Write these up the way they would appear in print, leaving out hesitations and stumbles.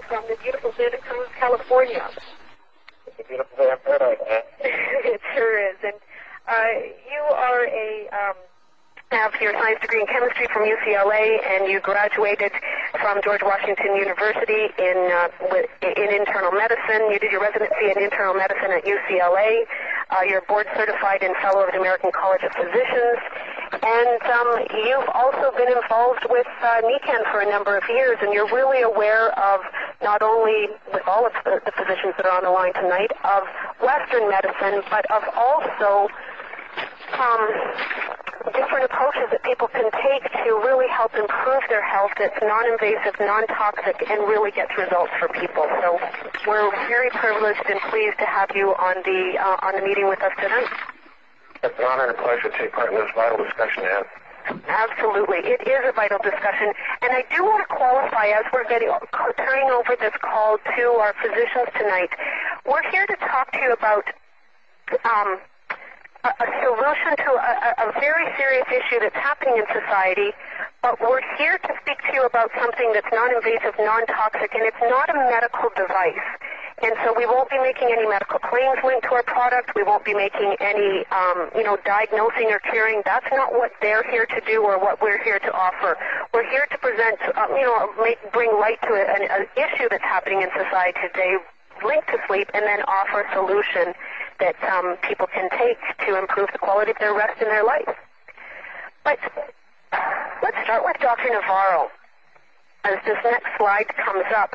from the beautiful Santa Cruz, California. It's a beautiful day in paradise, man. It sure is. And you are have your science degree in chemistry from UCLA, and you graduated from George Washington University in internal medicine. You did your residency in internal medicine at UCLA. You're board certified and fellow of the American College of Physicians. And you've also been involved with NECAN for a number of years, and you're really aware of not only, with all of the physicians that are on the line tonight, of Western medicine, but of also different approaches that people can take to really help improve their health that's non-invasive, non-toxic, and really gets results for people. So we're very privileged and pleased to have you on the meeting with us tonight. It's an honor and a pleasure to take part in this vital discussion, Ann. Absolutely. It is a vital discussion. And I do want to qualify, as we're turning over this call to our physicians tonight, we're here to talk to you about a solution to a very serious issue that's happening in society, but we're here to speak to you about something that's non-invasive, non-toxic, and it's not a medical device. And so we won't be making any medical claims linked to our product. We won't be making any, diagnosing or curing. That's not what they're here to do or what we're here to offer. We're here to present, bring light to an issue that's happening in society today linked to sleep, and then offer a solution that people can take to improve the quality of their rest in their life. But let's start with Dr. Navarro. As this next slide comes up,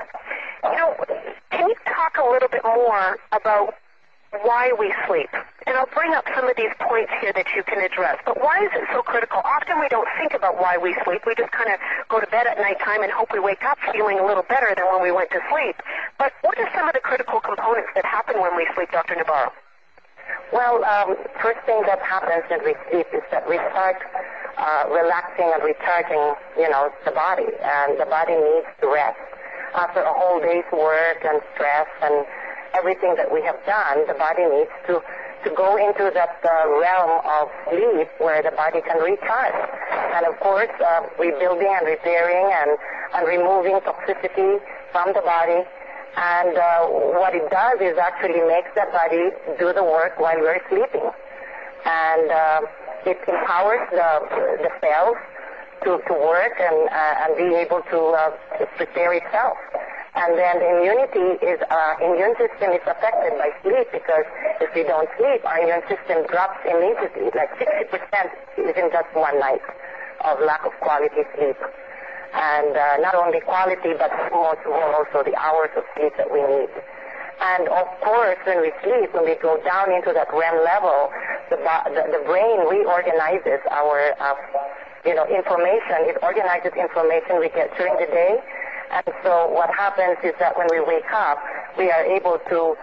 can you talk a little bit more about why we sleep? And I'll bring up some of these points here that you can address. But why is it so critical? Often we don't think about why we sleep. We just kind of go to bed at nighttime and hope we wake up feeling a little better than when we went to sleep. But what are some of the critical components that happen when we sleep, Dr. Navarro? Well, first thing that happens when we sleep is that we start relaxing and recharging, the body. And the body needs to rest. After a whole day's work and stress and everything that we have done, the body needs to go into that realm of sleep where the body can recharge. And of course, rebuilding and repairing and removing toxicity from the body. And what it does is actually makes the body do the work while we're sleeping. And it empowers the cells to work and be able to prepare itself. And then the immune system is affected by sleep, because if we don't sleep, our immune system drops immediately, like 60% within just one night of lack of quality sleep. And not only quality, but also the hours of sleep that we need. And of course, when we sleep, when we go down into that REM level, the brain reorganizes our information. It organizes information we get during the day. And so what happens is that when we wake up, we are able to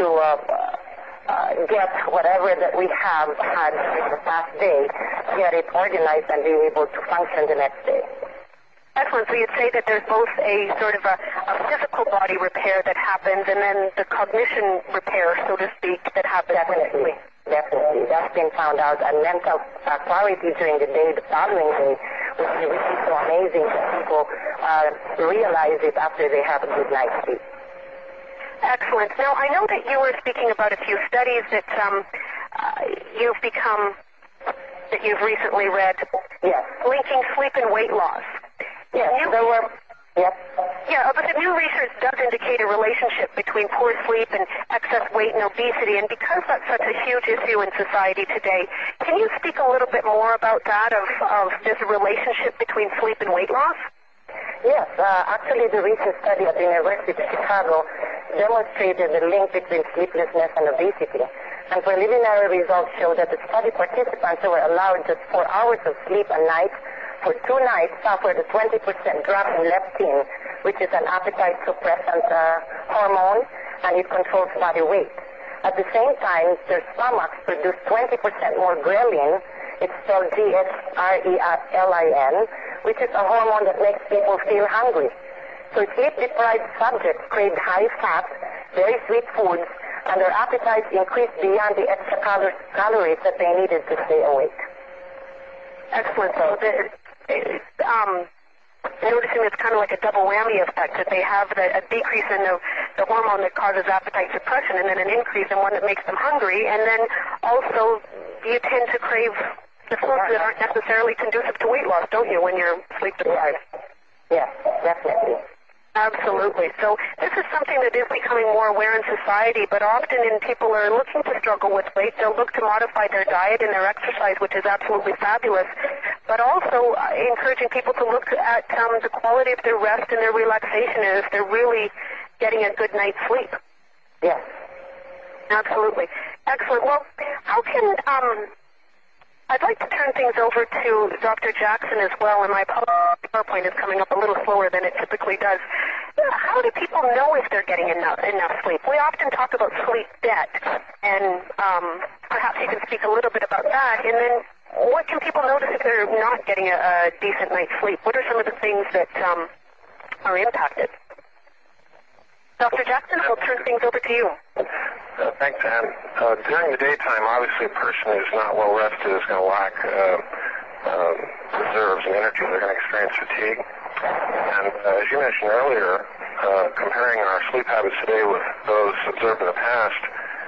get whatever that we have had in the past day, get it organized and be able to function the next day. Excellent. So you'd say that there's both a sort of a physical body repair that happens and then the cognition repair, so to speak, that happens. Definitely. That's been found out. And mental clarity during the day, the following day, which is so amazing that people realize it after they have a good night's sleep. Excellent. Now, I know that you were speaking about a few studies that you've recently read. Yes. Linking sleep and weight loss. Yes, there were. Yep. Yeah, but the new research does indicate a relationship between poor sleep and excess weight and obesity, and because that's such a huge issue in society today, can you speak a little bit more about that, of this relationship between sleep and weight loss? Yes, actually the recent study at the University of Chicago demonstrated the link between sleeplessness and obesity. And preliminary results show that the study participants who were allowed just 4 hours of sleep a night for 2 nights suffered a 20% drop in leptin, which is an appetite suppressant hormone, and it controls body weight. At the same time, their stomachs produce 20% more ghrelin. It's spelled ghrelin, which is a hormone that makes people feel hungry. So sleep-deprived subjects crave high-fat, very sweet foods, and their appetites increased beyond the extra calories that they needed to stay awake. Excellent. So noticing it's kind of like a double whammy effect, that they have a decrease in the hormone that causes appetite suppression and then an increase in one that makes them hungry, and then also you tend to crave the foods that aren't necessarily conducive to weight loss, don't you, when you're sleep deprived? Yes, definitely. Absolutely. So this is something that is becoming more aware in society, but often when people are looking to struggle with weight, they'll look to modify their diet and their exercise, which is absolutely fabulous, but also encouraging people to look at the quality of their rest and their relaxation and if they're really getting a good night's sleep. Yes. Absolutely. Excellent. Well, how can... I'd like to turn things over to Dr. Jackson as well, and my PowerPoint is coming up a little slower than it typically does. How do people know if they're getting enough sleep? We often talk about sleep debt, and perhaps you can speak a little bit about that. And then what can people notice if they're not getting a decent night's sleep? What are some of the things that are impacted? Dr. Jackson, I'll turn things over to you. Thanks, Ann. During the daytime, obviously a person who's not well rested is going to lack reserves and energy. They're going to experience fatigue. And as you mentioned earlier, comparing our sleep habits today with those observed in the past,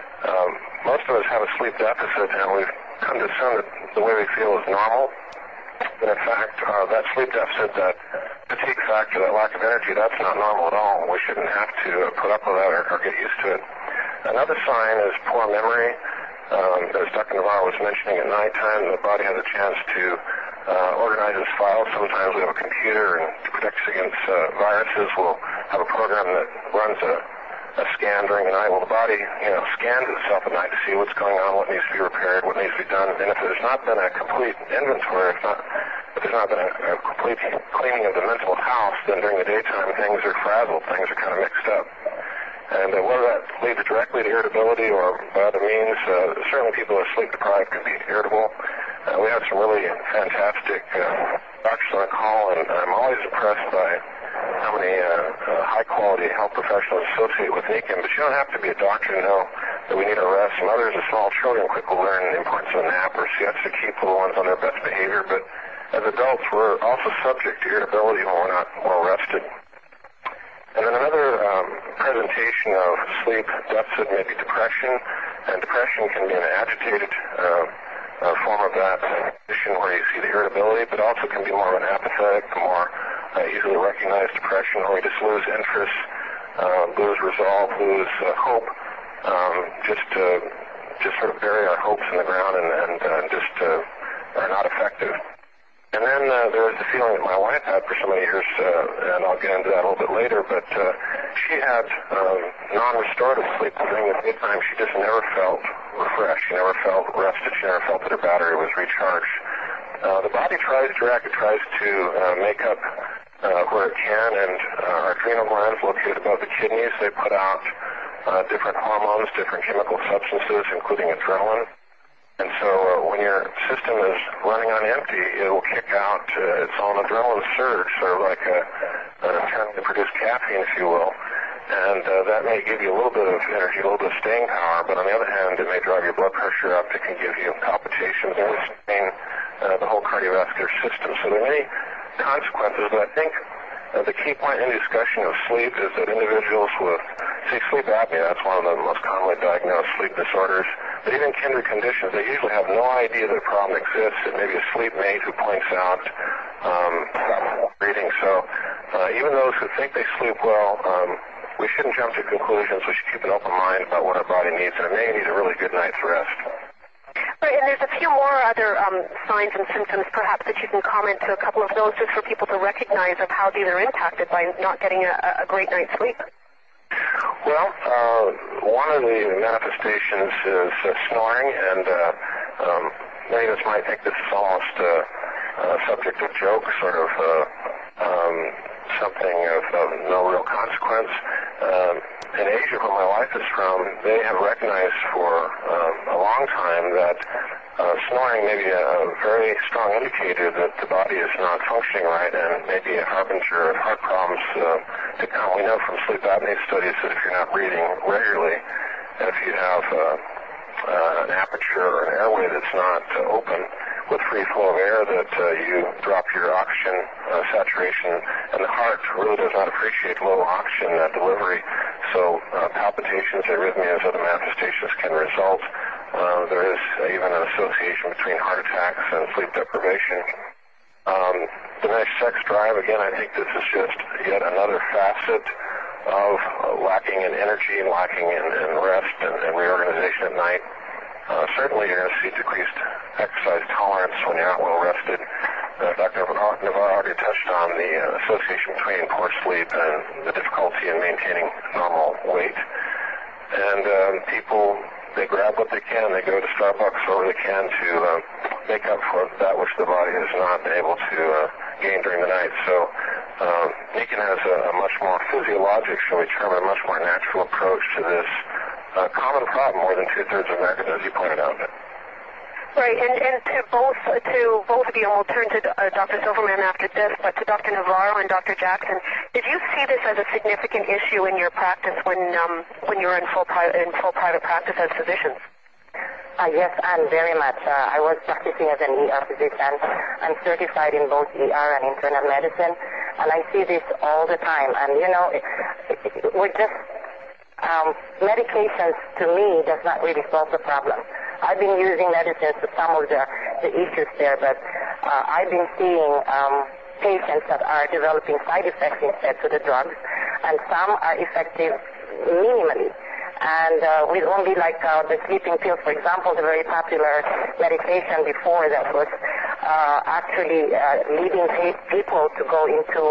most of us have a sleep deficit, and we've come to assume that the way we feel is normal. But in fact, that sleep deficit, that fatigue factor, that lack of energy, that's not normal at all. We shouldn't have to put up with that or get used to it. Another sign is poor memory. As Dr. Navarro was mentioning, at nighttime, the body has a chance to organize its files. Sometimes we have a computer, and to protect us against viruses, we'll have a program that runs a scan during the night. Well, the body, scans itself at night to see what's going on, what needs to be repaired, what needs to be done. And if there's not been a complete inventory, if there's not been a complete cleaning of the mental house, then during the daytime, things are frazzled, things are kind of mixed up. And whether that leads directly to irritability or by other means, certainly people who are sleep deprived can be irritable. We have some really fantastic doctors on the call, and I'm always impressed by how many high-quality health professionals associate with NECAM. But you don't have to be a doctor to know that we need our rest. Mothers of small children quickly learn the importance of a nap or siesta to keep little ones on their best behavior. But as adults, we're also subject to irritability when we're not well rested. And then another presentation of sleep deficit may be depression, and depression can be an agitated form of that condition where you see the irritability, but also can be more of an apathetic, more easily recognized depression where we just lose interest, lose resolve, lose hope, just sort of bury our hopes in the ground and just are not effective. And then there was the feeling that my wife had for so many years, and I'll get into that a little bit later, but she had non-restorative sleep during the daytime. She just never felt refreshed. She never felt rested. She never felt that her battery was recharged. The body tries to react. It tries to make up where it can, and our adrenal glands located above the kidneys, they put out different hormones, different chemical substances, including adrenaline. And so when your system is running on empty, it will kick out its own adrenaline surge, sort of like trying to produce caffeine, if you will. And that may give you a little bit of energy, a little bit of staying power, but on the other hand, it may drive your blood pressure up. It can give you palpitations and sustain the whole cardiovascular system. So there are many consequences, but I think the key point in the discussion of sleep is that individuals with, sleep apnea, that's one of the most commonly diagnosed sleep disorders, but even kindred conditions, they usually have no idea that a problem exists. It may be a sleep mate who points out breathing. So even those who think they sleep well, we shouldn't jump to conclusions. We should keep an open mind about what our body needs, and it may need a really good night's rest. Right, and there's a few more other signs and symptoms, perhaps, that you can comment to a couple of those just for people to recognize of how these are impacted by not getting a great night's sleep. Well, one of the manifestations is snoring, and many of us might think this is almost a subject of joke, sort of something of no real consequence. In Asia, where my wife is from, they have recognized for a long time that snoring may be a very strong indicator that the body is not functioning right and may be a harbinger of heart problems to come. We know from sleep apnea studies that if you're not breathing regularly, and if you have an aperture or an airway that's not open, with free flow of air that you drop your oxygen saturation, and the heart really does not appreciate low oxygen delivery. So palpitations, arrhythmias, other manifestations can result. There is even an association between heart attacks and sleep deprivation. Diminished sex drive, again, I think this is just yet another facet of lacking in energy and lacking in rest and reorganization at night. Certainly you're going to see decreased exercise tolerance when you're not well rested. Dr. Navarro already touched on the association between poor sleep and the difficulty in maintaining normal weight. And people, they grab what they can. They go to Starbucks or they can to make up for that which the body has not been able to gain during the night. So Nikken has a much more physiologic, shall we term it, a much more natural approach to this common problem more than two-thirds of Americans, as you pointed out. Right, and to both of you, and we'll turn to Dr. Silverman after this, but to Dr. Navarro and Dr. Jackson, did you see this as a significant issue in your practice when you were in full private practice as physicians? Yes, and very much. I was practicing as an ER physician. I'm certified in both ER and internal medicine, and I see this all the time. And, you know, we're just, medications to me does not really solve the problem. I've been using medicines for some of the issues there, but I've been seeing patients that are developing side effects instead to the drugs, and some are effective minimally. And with only like the sleeping pills, for example, the very popular medication before that was actually leading people to go into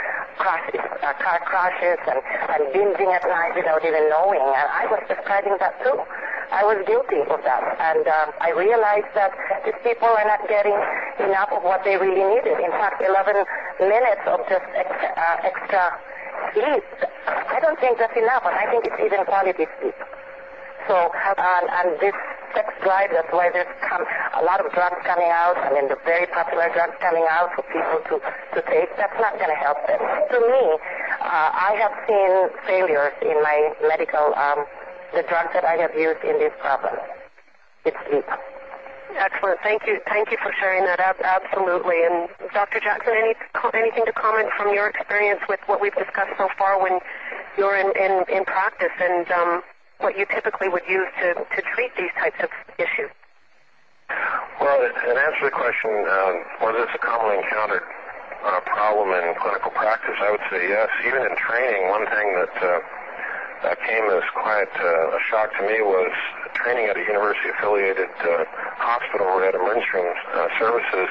car crashes and binging at night without even knowing. And I was prescribing that too. I was guilty of that. And I realized that these people are not getting enough of what they really needed. In fact, 11 minutes of just extra sleep, I don't think that's enough, and I think it's even quality sleep. So, and this sex drive, that's why there's a lot of drugs coming out, I mean, the very popular drugs coming out for people to take, that's not going to help them. To me, I have seen failures in my medical, the drugs that I have used in this problem. It's sleep. Excellent. Thank you. Thank you for sharing that. Absolutely. And Dr. Jackson, anything to comment from your experience with what we've discussed so far when you're in practice and what you typically would use to treat these types of issues? Well, in answer to the question, was this a commonly encountered problem in clinical practice, I would say yes. Even in training, one thing that came as quite a shock to me was training at a university-affiliated hospital where we had emergency room services.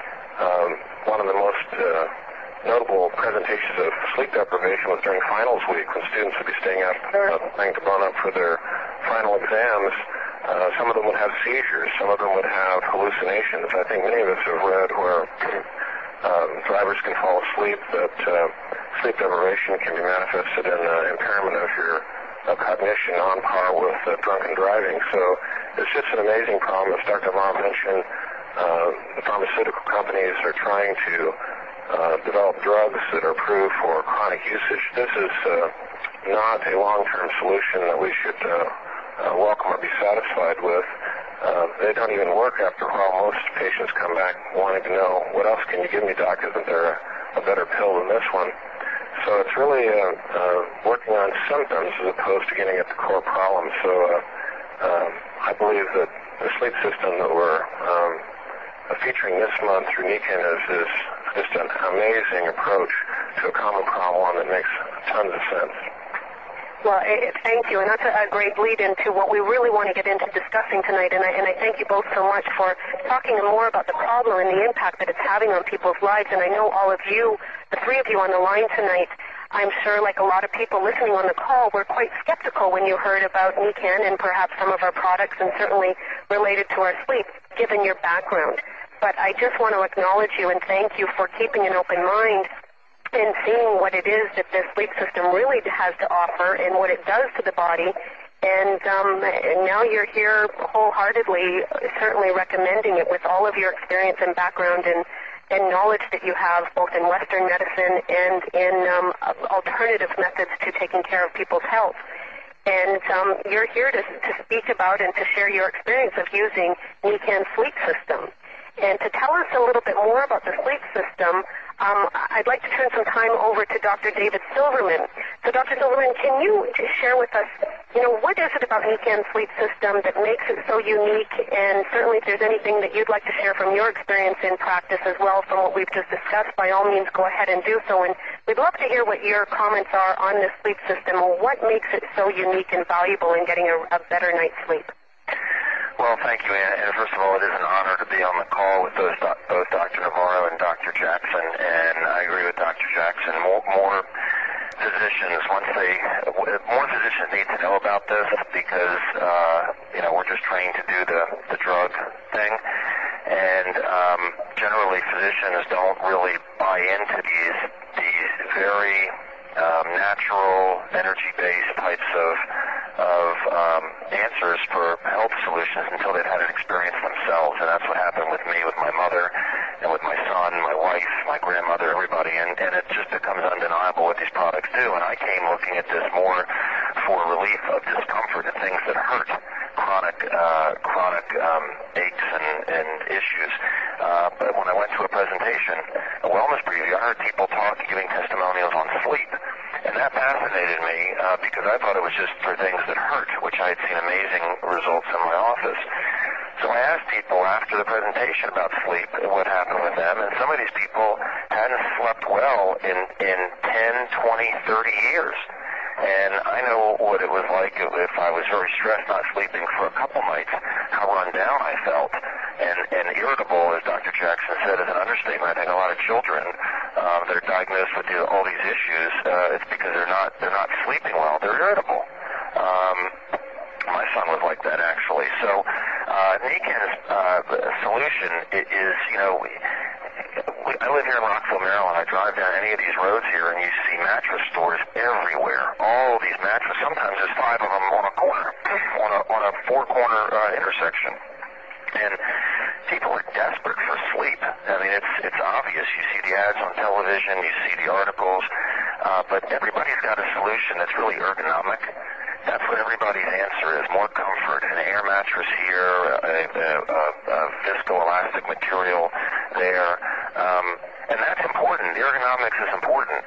One of the most notable presentations of sleep deprivation was during finals week when students would be staying up playing to bone up for their final exams. Some of them would have seizures. Some of them would have hallucinations. I think many of us have read where drivers can fall asleep, that sleep deprivation can be manifested in impairment of your cognition on par with drunken driving. So it's just an amazing problem. As Dr. Navarro mentioned, the pharmaceutical companies are trying to develop drugs that are approved for chronic usage. This is not a long-term solution that we should welcome or be satisfied with. They don't even work after a while. Most patients come back wanting to know, what else can you give me, doc? Isn't there a better pill than this one? So it's really working on symptoms as opposed to getting at the core problem. So I believe that the sleep system that we're featuring this month through Nikken is just an amazing approach to a common problem that makes tons of sense. Well, thank you, and that's a great lead into what we really want to get into discussing tonight, and I thank you both so much for talking more about the problem and the impact that it's having on people's lives, and I know all of you, the three of you on the line tonight, I'm sure like a lot of people listening on the call were quite skeptical when you heard about Nikken and perhaps some of our products, and certainly related to our sleep, given your background. But I just want to acknowledge you and thank you for keeping an open mind and seeing what it is that the sleep system really has to offer and what it does to the body. And now you're here wholeheartedly, certainly recommending it with all of your experience and background and knowledge that you have both in Western medicine and in alternative methods to taking care of people's health. And you're here to speak about and to share your experience of using Nikken sleep system. And to tell us a little bit more about the sleep system, I'd like to turn some time over to Dr. David Silverman. So, Dr. Silverman, can you just share with us, what is it about Nican's sleep system that makes it so unique? And certainly if there's anything that you'd like to share from your experience in practice as well from what we've just discussed, by all means, go ahead and do so. And we'd love to hear what your comments are on this sleep system. What makes it so unique and valuable in getting a better night's sleep? Well, thank you, Ann. And first of all, it is an honor to be on the call with both Dr. Navarro and Dr. Jackson. And I agree with Dr. Jackson. More physicians, more physicians need to know about this because, we're just trained to do the drug thing. And generally, physicians don't really buy into these very natural, energy-based types of answers for health solutions until they've had an experience themselves. And that's what happened with me, with my mother, and with my son, my wife, my grandmother, everybody. And it just becomes undeniable what these products do. And I came looking at this more for relief of discomfort and things that hurt, chronic aches and issues. But when I went to a presentation, a wellness preview, I heard people giving testimonials on sleep. And that fascinated me because I thought it was just for things that hurt, which I had seen amazing results in my office. So I asked people after the presentation about sleep and what happened with them, and some of these people hadn't slept well in 10, 20, 30 years. And I know what it was like if I was very stressed, not sleeping for a couple nights, how run down I felt. And irritable, as Dr. Jackson said, is an understatement. I think a lot of children that are diagnosed with all these issues, it's because they're not sleeping well. They're irritable. My son was like that, actually. So Nican's solution is, I live here in Rockville, Maryland. I drive down any of these roads here, and you see mattress stores everywhere. All these mattresses. Sometimes there's 5 of them on a corner, on a 4-corner intersection. And people are desperate for sleep. I mean, it's obvious. You see the ads on television, you see the articles, but everybody's got a solution that's really ergonomic. That's what everybody's answer is: more comfort. An air mattress here, a viscoelastic material there, and that's important. The ergonomics is important,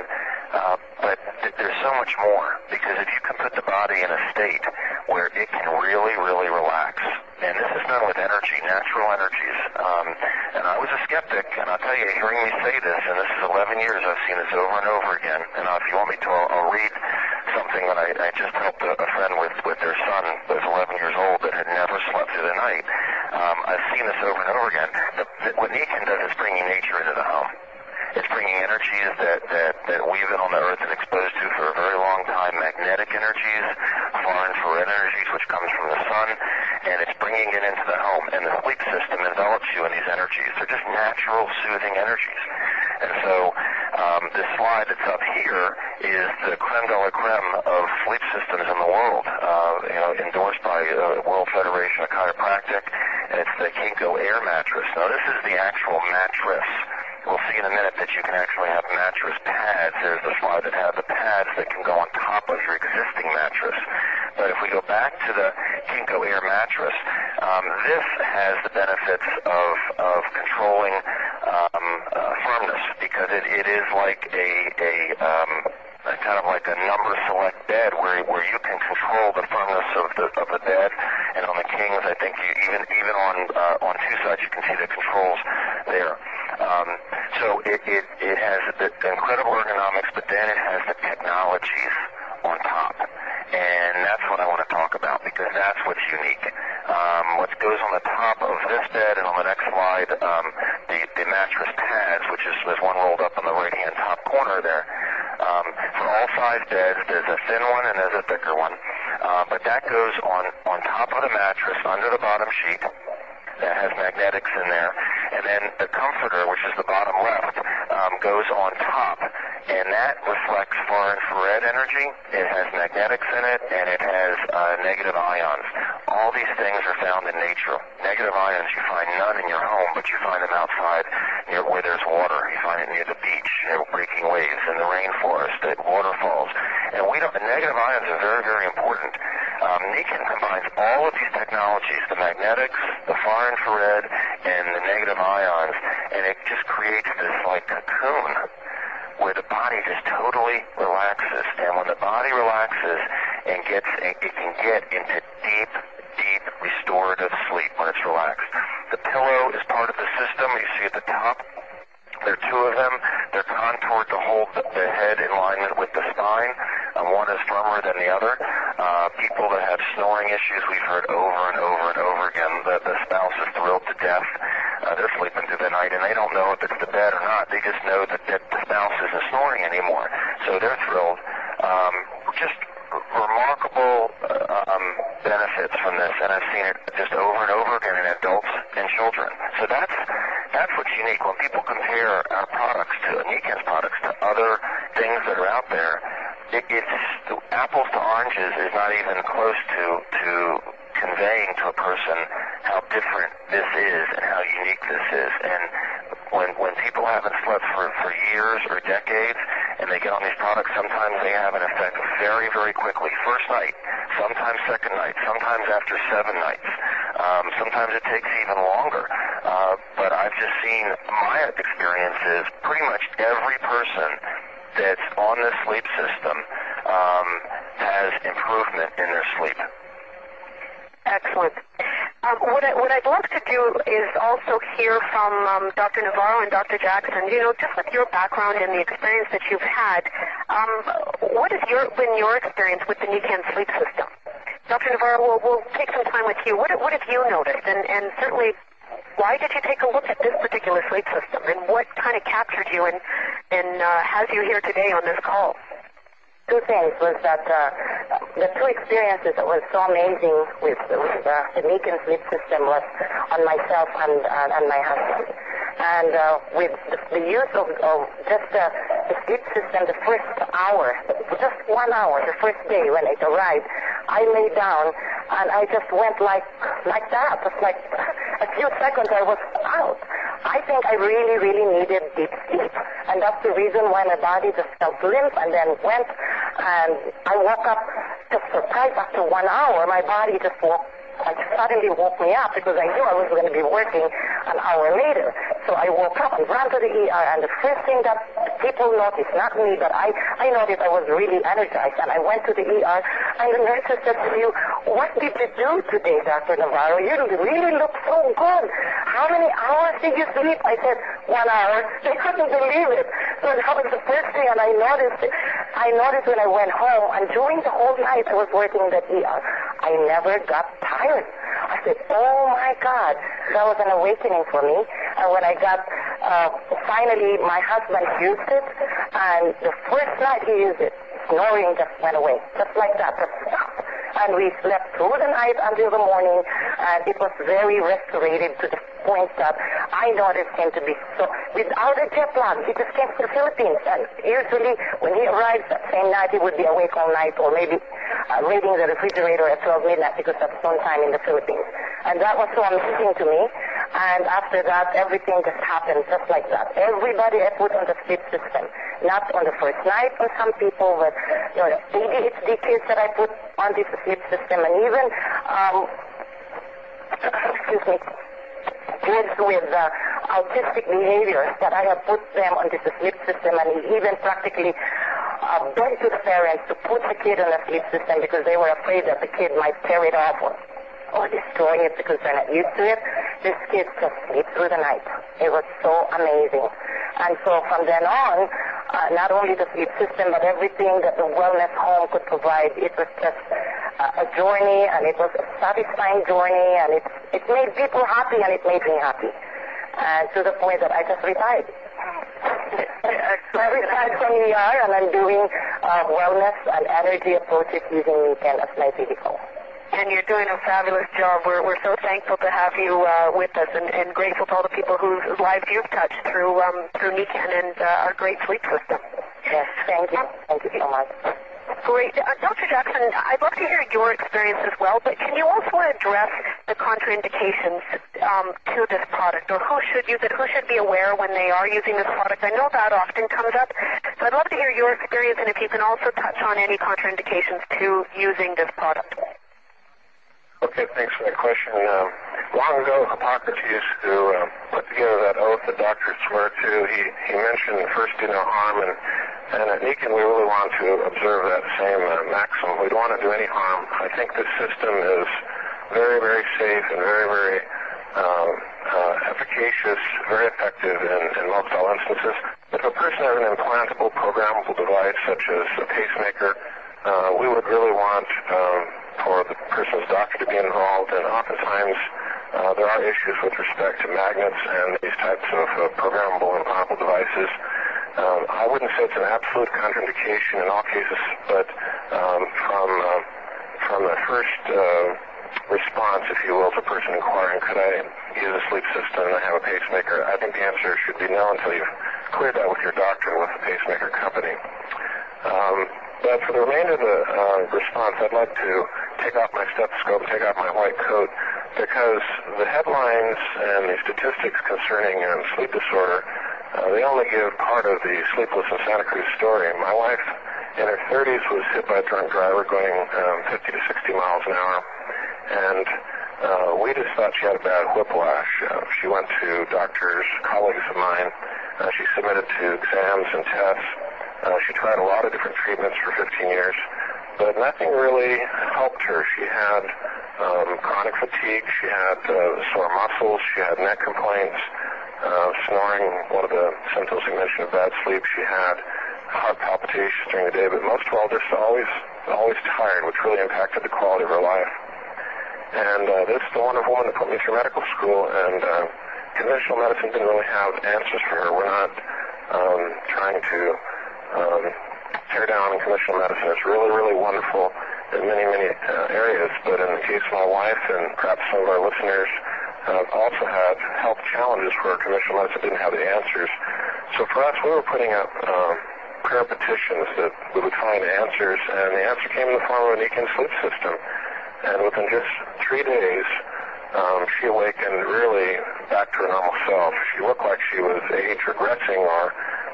but there's so much more, because if you can put the body in a state where it can really, really relax, and this is done with energy, natural energies. And I was a skeptic, and I'll tell you, hearing me say this, and this is 11 years I've seen this over and over again, and if you want me to, I'll read something that I just helped a friend with their son that was 11 years old that had never slept through the night. I've seen this over and over again. What Nican does is bringing nature into the home. It's bringing energies that we've been on the earth and exposed to for a very long time, magnetic energies, far infrared energies, which comes from the sun, and it's bringing it into the home. And the sleep system envelops you in these energies. They're just natural, soothing energies. And so this slide that's up here is the creme de la creme of sleep systems in the world, endorsed by the World Federation of Chiropractic, and it's the Kinko Air mattress. Now, this is the actual mattress. We'll see in a minute that you can actually have mattress pads. There's the slide that has the pads that can go on top of your existing mattress. But if we go back to the Kinko Air mattress, this has the benefits of controlling firmness, because it is like a kind of like a number select bed where you can control the firmness of the bed. And on the Kings, I think even on 2 sides you can see the controls there. So it has the incredible ergonomics, but then it has the technologies on top. And that's what I want to talk about, because that's what's unique. What goes on the top of this bed, and on the next slide, the mattress pads, which is one rolled up on the right-hand top corner there. For all size beds, there's a thin one and there's a thicker one. But that goes on top of the mattress, under the bottom sheet, that has magnetics in there. And then the comforter, which is the bottom left, goes on top. And that reflects far infrared energy. It has magnetics in it, and it has negative ions. All these things are found in nature. Negative ions you find none in your home, but you find them outside near where there's water. You find it near the beach, breaking waves, in the rainforest, at waterfalls. And the negative ions are very, very important. Nikken combines all of these technologies, the magnetics, the far infrared, and the negative ions, and it just creates this like cocoon where the body just totally relaxes. And when the body relaxes and it can get into deep restorative sleep when it's relaxed. The pillow is part of the system. You see at the top, there are two of them. They're contoured to hold the head in alignment with the spine. One is firmer than the other. People that have snoring issues, we've heard over and over and over again, the spouse is thrilled to death. They're sleeping through the night, and they don't know if it's the bed or not. They just know that the spouse isn't snoring anymore. So they're thrilled. Just remarkable benefits from this, and I've seen it just over and over again in adults and children. So that's what's unique. When people compare our products to Nikken's products to other things that are out there, it's apples to oranges is not even close to conveying to a person how different this is and how unique this is. And when people haven't slept for years or decades and they get on these products, sometimes they have an effect very, very quickly. First night, sometimes second night, sometimes after 7 nights. Sometimes it takes even longer. But I've just seen my experiences, pretty much every person that's on this sleep system has improvement in their sleep. Excellent. What I'd love to do is also hear from Dr. Navarro and Dr. Jackson. You know, just with your background and the experience that you've had, what has been your experience with the Nikken sleep system? Dr. Navarro, we'll take some time with you. What have you noticed? And certainly, why did you take a look at this particular sleep system? And what kind of captured you and has you here today on this call? Two things was that the two experiences that was so amazing with the Nikken sleep system was on myself and my husband. And with the use of just the sleep system, the first hour, just 1 hour, the first day when it arrived, I lay down and I just went like that. Just like a few seconds I was out. I think I really, really needed deep sleep. And that's the reason why my body just felt limp and then went. And I woke up just surprised after 1 hour. My body just suddenly woke me up because I knew I was going to be working an hour later. So I woke up and ran to the ER, and the first thing that people noticed, not me, but I noticed I was really energized, and I went to the ER, and the nurses said to me, "What did you do today, Dr. Navarro? You really look so good. How many hours did you sleep?" I said, 1 hour. They couldn't believe it. So that was the first thing, and I noticed when I went home, and during the whole night I was working in that ER, I never got tired. I said, oh my God, that was an awakening for me. And when I got, finally my husband used it, and the first night he used it, snoring just went away, just like that, just stopped. And we slept through the night until the morning, and it was very restorative to the point that I noticed him to be so, without a jet lag. He just came to the Philippines, and usually when he arrives that same night, he would be awake all night, or maybe reading the refrigerator at 12 midnight, because that's one time in the Philippines. And that was so amazing to me. And after that, everything just happened just like that. Everybody I put on the sleep system, not on the first night for some people, but ADHD kids that I put on this sleep system, and even kids with autistic behavior that I have put them on this sleep system, and even practically begged to the parents to put the kid on a sleep system because they were afraid that the kid might tear it off or destroy it because they're not used to it. This kid just sleep through the night. It was so amazing. And so from then on, not only the sleep system, but everything that the wellness home could provide, it was just a journey, and it was a satisfying journey, and it made people happy, and it made me happy. And to the point that I just retired. I retired from ER, and I'm doing wellness and energy approaches using Nikken as my vehicle. And you're doing a fabulous job. We're so thankful to have you with us, and grateful to all the people whose lives you've touched through Nikken and our great sleep system. Yes, thank you. Thank you so much. Great. Dr. Jackson, I'd love to hear your experience as well, but can you also address the contraindications to this product, or who should use it, who should be aware when they are using this product? I know that often comes up, so I'd love to hear your experience, and if you can also touch on any contraindications to using this product. Okay, thanks for that question. Long ago, Hippocrates, who put together that oath that doctors swear to, he mentioned first do no harm, and at Nikken we really want to observe that same maxim. We don't want to do any harm. I think this system is very, very safe and very, very efficacious, very effective in most all instances. If a person has an implantable, programmable device such as a pacemaker, we would really want for the person's doctor to be involved, and oftentimes there are issues with respect to magnets and these types of programmable and implantable devices. I wouldn't say it's an absolute contraindication in all cases, but from the first response, if you will, to a person inquiring, could I use a sleep system and I have a pacemaker, I think the answer should be no until you've cleared that with your doctor and with the pacemaker company. But for the remainder of the response, I'd like to take off my stethoscope, take off my white coat, because the headlines and the statistics concerning sleep disorder, they only give part of the Sleepless in Santa Cruz story. My wife, in her 30s, was hit by a drunk driver going 50 to 60 miles an hour, and we just thought she had a bad whiplash. She went to doctors, colleagues of mine. She submitted to exams and tests. She tried a lot of different treatments for 15 years, but nothing really helped her. She had chronic fatigue, she had sore muscles, she had neck complaints, snoring, one of the symptoms we mentioned of bad sleep. She had heart palpitations during the day, but most of all, just always tired, which really impacted the quality of her life. And this is the wonderful woman that put me through medical school, and conventional medicine didn't really have answers for her. We're not trying to tear down conventional medicine. It's really, really wonderful in many, many areas, but in the case of my wife and perhaps some of our listeners also had health challenges where conventional medicine didn't have the answers. So for us, we were putting up prayer petitions that we would find answers, and the answer came in the form of a Nikken sleep system. And within just 3 days, she awakened really back to her normal self. She looked like she was age regressing or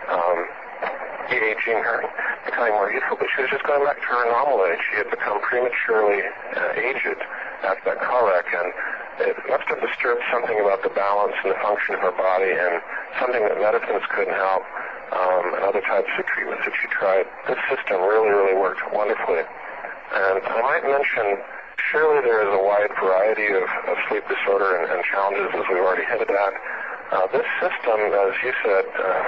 aging her, becoming more youthful, but she was just going back to her normal age. She had become prematurely aged after that car wreck, and it must have disturbed something about the balance and the function of her body, and something that medicines couldn't help, and other types of treatments that she tried. This system really, really worked wonderfully. And I might mention, surely there is a wide variety of sleep disorder and challenges, as we've already hinted at. This system, as you said,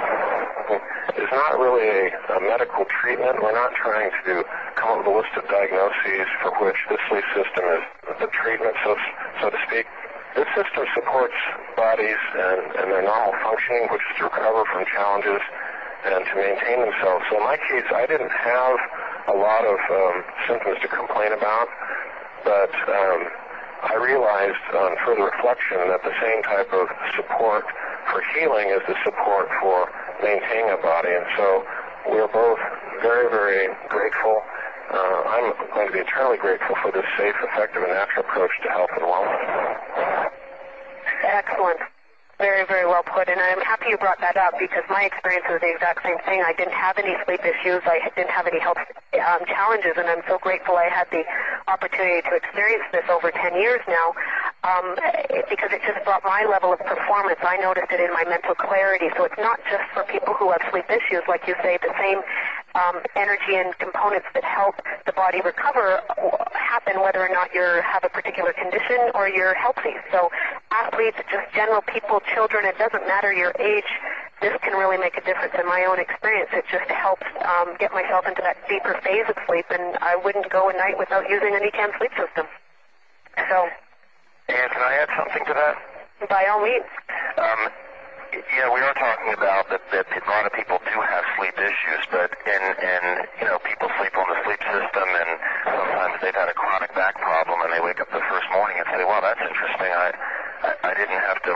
is not really a medical treatment. We're not trying to come up with a list of diagnoses for which this sleep system is the treatment, so to speak. This system supports bodies and their normal functioning, which is to recover from challenges and to maintain themselves. So in my case, I didn't have a lot of symptoms to complain about, but I realized on further reflection that the same type of support for healing is the support for maintaining a body. And so we're both very, very grateful. I'm going to be eternally grateful for this safe, effective, and natural approach to health and wellness. Excellent. Very, very well put, and I'm happy you brought that up because my experience was the exact same thing. I didn't have any sleep issues. I didn't have any health challenges, and I'm so grateful I had the opportunity to experience this over 10 years now because it just brought my level of performance. I noticed it in my mental clarity, so it's not just for people who have sleep issues. Like you say, the same energy and components that help the body recover happen whether or not you have a particular condition or you're healthy. So athletes, just general people, children, it doesn't matter your age, this can really make a difference in my own experience. It just helps get myself into that deeper phase of sleep, and I wouldn't go a night without using a Nikken sleep system. So, and can I add something to that? By all means. Yeah, we are talking about that a lot of people do have sleep issues, but people sleep on the sleep system, and sometimes they've had a chronic back problem, and they wake up the first morning and say, "Well, that's interesting. I didn't have to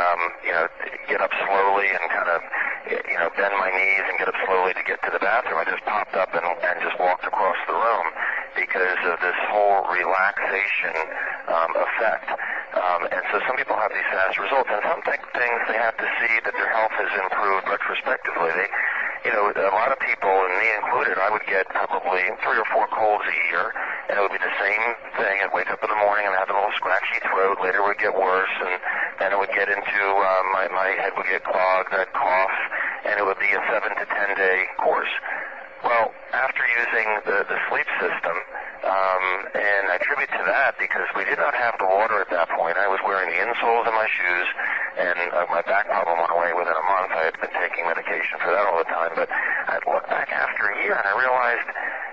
get up slowly and kind of bend my knees and get up slowly to get to the bathroom. I just popped up and just walked across the room because of this whole relaxation effect." And so some people have these fast results, and some things they have to see that their health has improved retrospectively. a lot of people, and me included, I would get probably 3 or 4 colds a year, and it would be the same thing. I'd wake up in the morning and have a little scratchy throat. Later it would get worse, and then it would get into my head would get clogged, I'd cough, and it would be a 7 to 10 day course. Well, after using the sleep system, and I attribute to that because we did not have the water at that point. I was wearing the insoles in my shoes, and my back problem went away within a month. I had been taking medication for that all the time, but I looked back after a year and I realized,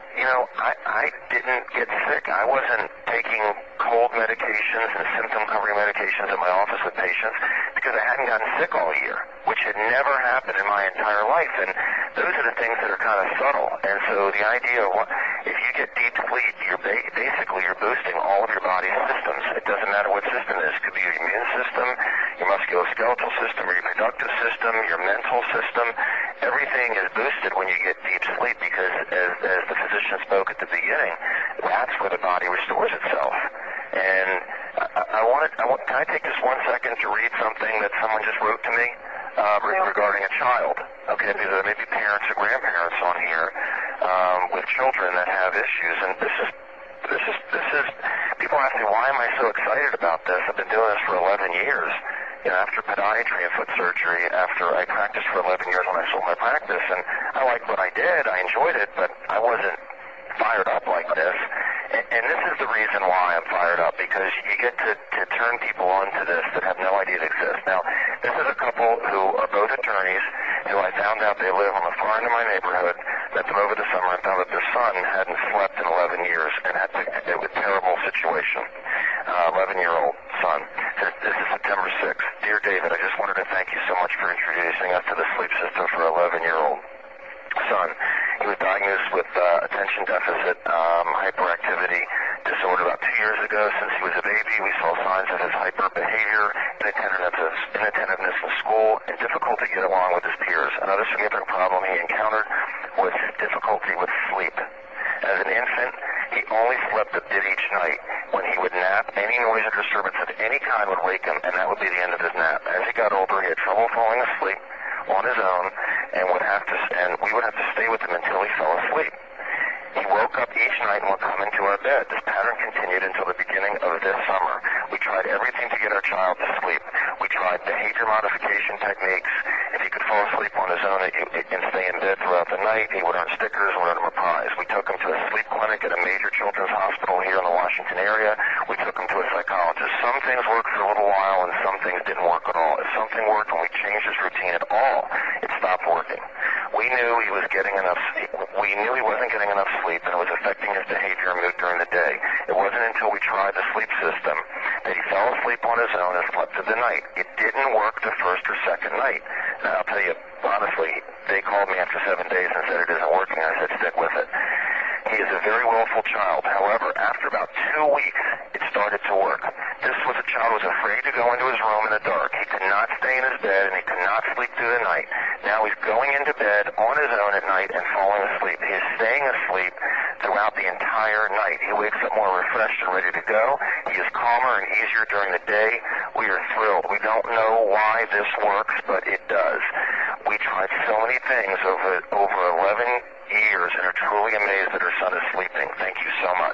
I didn't get sick. I wasn't taking cold medications and symptom-covering medications at my office with patients because I hadn't gotten sick all year, which had never happened in my entire life. And those are the things that are kind of subtle. And so the idea of if you get deep sleep, you're boosting all of your body's systems. It doesn't matter what system it is. It could be your immune system, your musculoskeletal system, your reproductive system, your mental system. Everything is boosted when you get deep sleep because, as the physician spoke at the beginning, that's where the body restores itself. And can I take just 1 second to read something that someone just wrote to me regarding a child? Okay, because there may be parents or grandparents on here with children that have issues, and this is people ask me, why am I so excited about this? I've been doing this for 11 years. After podiatry and foot surgery, after I practiced for 11 years when I sold my practice, and I liked what I did, I enjoyed it, but I wasn't fired up like this. And this is the reason why I'm fired up, because you get to turn people on to this that have no idea it exists. Now, this is a couple who are both attorneys who I found out they live on the far end of my neighborhood, met them over the summer and found that their son hadn't slept in 11 years and had to deal with a terrible situation. 11-year-old son. This is September 6th. Dear David, I just wanted to thank you so much for introducing us to the sleep system for 11-year-old son. He was diagnosed with attention deficit hyperactivity disorder about 2 years ago. Since he was a baby, we saw signs of his hyper behavior, inattentiveness in school, and difficulty to get along with his peers. Another significant problem he encountered was difficulty with sleep. As an infant, he only slept a bit each night. When he would nap, any noise or disturbance of any kind would wake him, and that would be the end of his nap. As he got older, he had trouble falling asleep on his own, and we would have to stay with him until he fell asleep. He woke up each night and would come into our bed. This pattern continued until the beginning of this summer. We tried everything to get our child to sleep. We tried behavior modification techniques. If he could fall asleep on his own and stay in bed throughout the night, he would earn stickers and earn him a prize. We took him to a sleep clinic at a major children's hospital here in the Washington area. We took him to a psychologist. Some things worked for a little while and some things didn't work at all. If something worked when we changed his routine at all, it stopped working. We knew he wasn't getting enough sleep, and it was affecting his behavior and mood during the day. It wasn't until we tried the sleep system that he fell asleep on his own and slept through the night. It didn't work the first or second night. Now, I'll tell you, honestly, they called me after 7 days and said it isn't working. I said, stick with it. He is a very willful child. However, after about 2 weeks, it started to work. This was a child who was afraid to go into his room in the dark. He could not stay in his bed, and he could not sleep through the night. Now he's going into bed on his own at night and falling asleep. He is staying asleep throughout the entire night. He wakes up more refreshed and ready to go. He is calmer and easier during the day. We are thrilled. We don't know why this works, but it does. We tried so many things over 11 years and are truly amazed that her son is sleeping. Thank you so much.